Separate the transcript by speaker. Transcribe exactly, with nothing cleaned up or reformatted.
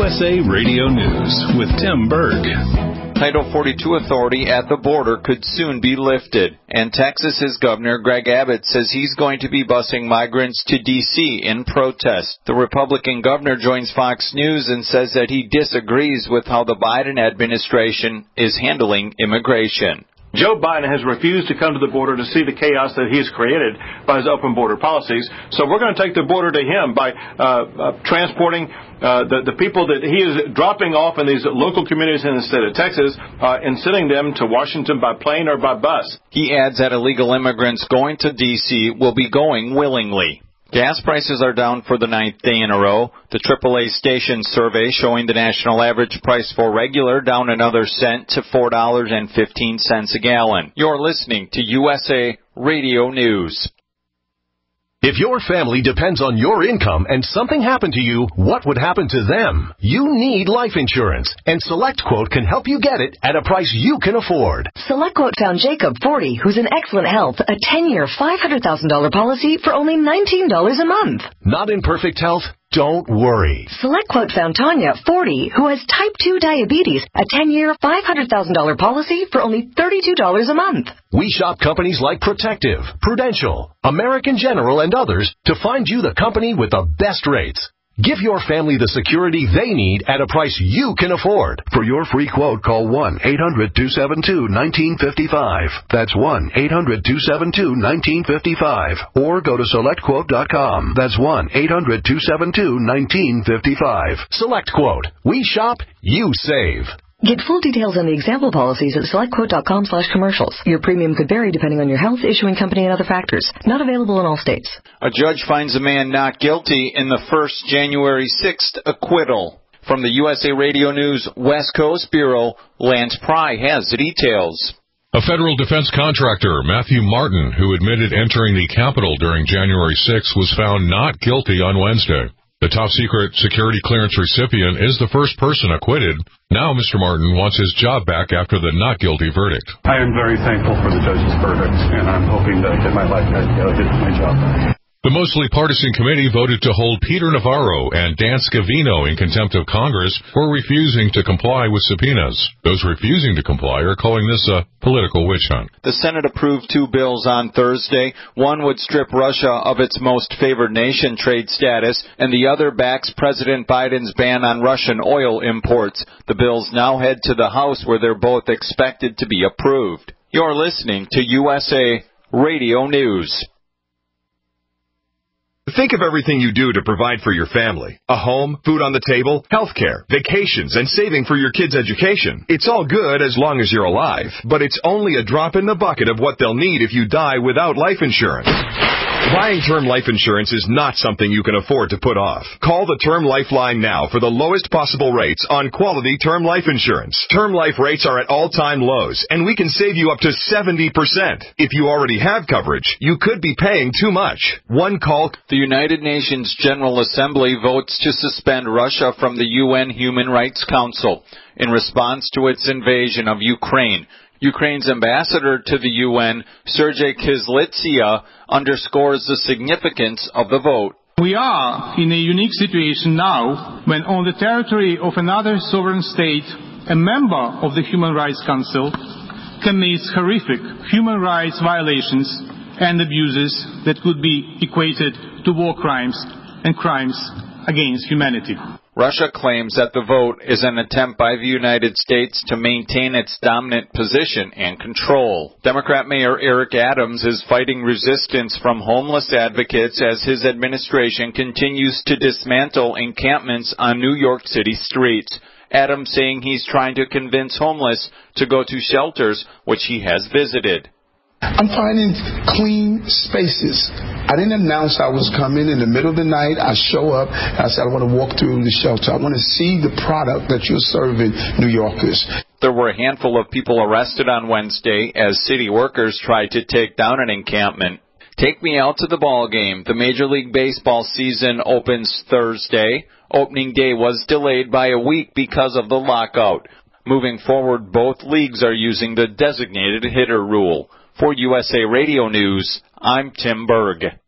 Speaker 1: S A Radio News with Tim Berg.
Speaker 2: Title forty-two authority at the border could soon be lifted, and Texas's Governor Greg Abbott says he's going to be busing migrants to D C in protest. The Republican governor joins Fox News and says that he disagrees with how the Biden administration is handling immigration.
Speaker 3: Joe Biden has refused to come to the border to see the chaos that he has created by his open border policies. So we're going to take the border to him by uh, uh, transporting uh, the, the people that he is dropping off in these local communities in the state of Texas uh, and sending them to Washington by plane or by bus.
Speaker 2: He adds that illegal immigrants going to D C will be going willingly. Gas prices are down for the ninth day in a row. The triple A station survey showing the national average price for regular down another cent to four dollars and fifteen cents a gallon. You're listening to U S A Radio News.
Speaker 4: If your family depends on your income and something happened to you, what would happen to them? You need life insurance, and SelectQuote can help you get it at a price you can afford.
Speaker 5: SelectQuote found Jacob, forty, who's in excellent health, a ten-year, five hundred thousand dollars policy for only nineteen dollars a month.
Speaker 4: Not in perfect health? Don't worry.
Speaker 5: SelectQuote found Tanya, forty, who has type two diabetes, a ten-year, five hundred thousand dollars policy for only thirty-two dollars a month.
Speaker 4: We shop companies like Protective, Prudential, American General, and others to find you the company with the best rates. Give your family the security they need at a price you can afford.
Speaker 6: For your free quote, call one eight hundred two seven two one nine five five. That's one eight hundred two seven two one nine five five. Or go to select quote dot com. That's one eight hundred two seven two one nine five five.
Speaker 4: SelectQuote. We shop, you save.
Speaker 5: Get full details on the example policies at selectquote.com slash commercials. Your premium could vary depending on your health, issuing company, and other factors. Not available in all states.
Speaker 2: A judge finds a man not guilty in the first January sixth acquittal. From the U S A Radio News West Coast Bureau, Lance Pry has the details.
Speaker 7: A federal defense contractor, Matthew Martin, who admitted entering the Capitol during January sixth, was found not guilty on Wednesday. The top-secret security clearance recipient is the first person acquitted. Now Mister Martin wants his job back after the not guilty verdict.
Speaker 8: I am very thankful for the judge's verdict, and I'm hoping that I get my life back together, get my job back.
Speaker 7: The mostly partisan committee voted to hold Peter Navarro and Dan Scavino in contempt of Congress for refusing to comply with subpoenas. Those refusing to comply are calling this a political witch hunt.
Speaker 2: The Senate approved two bills on Thursday. One would strip Russia of its most favored nation trade status, and the other backs President Biden's ban on Russian oil imports. The bills now head to the House, where they're both expected to be approved. You're listening to U S A Radio News.
Speaker 9: Think of everything you do to provide for your family. A home, food on the table, healthcare, vacations, and saving for your kids' education. It's all good as long as you're alive, but it's only a drop in the bucket of what they'll need if you die without life insurance. Buying term life insurance is not something you can afford to put off. Call the Term Lifeline now for the lowest possible rates on quality term life insurance. Term life rates are at all-time lows, and we can save you up to seventy percent. If you already have coverage, you could be paying too much. One call.
Speaker 2: The United Nations General Assembly votes to suspend Russia from the U N Human Rights Council in response to its invasion of Ukraine. Ukraine's ambassador to the U N, Sergei Kyslytsya, underscores the significance of the vote.
Speaker 10: We are in a unique situation now when on the territory of another sovereign state, a member of the Human Rights Council commits horrific human rights violations and abuses that could be equated to war crimes and crimes against humanity.
Speaker 2: Russia claims that the vote is an attempt by the United States to maintain its dominant position and control. Democrat Mayor Eric Adams is fighting resistance from homeless advocates as his administration continues to dismantle encampments on New York City streets. Adams saying he's trying to convince homeless to go to shelters, which he has visited.
Speaker 11: I'm finding clean spaces. I didn't announce I was coming in the middle of the night. I show up. I said, I want to walk through the shelter. I want to see the product that you're serving New Yorkers.
Speaker 2: There were a handful of people arrested on Wednesday as city workers tried to take down an encampment. Take me out to the ball game. The Major League Baseball season opens Thursday. Opening day was delayed by a week because of the lockout. Moving forward, both leagues are using the designated hitter rule. For U S A Radio News, I'm Tim Berg.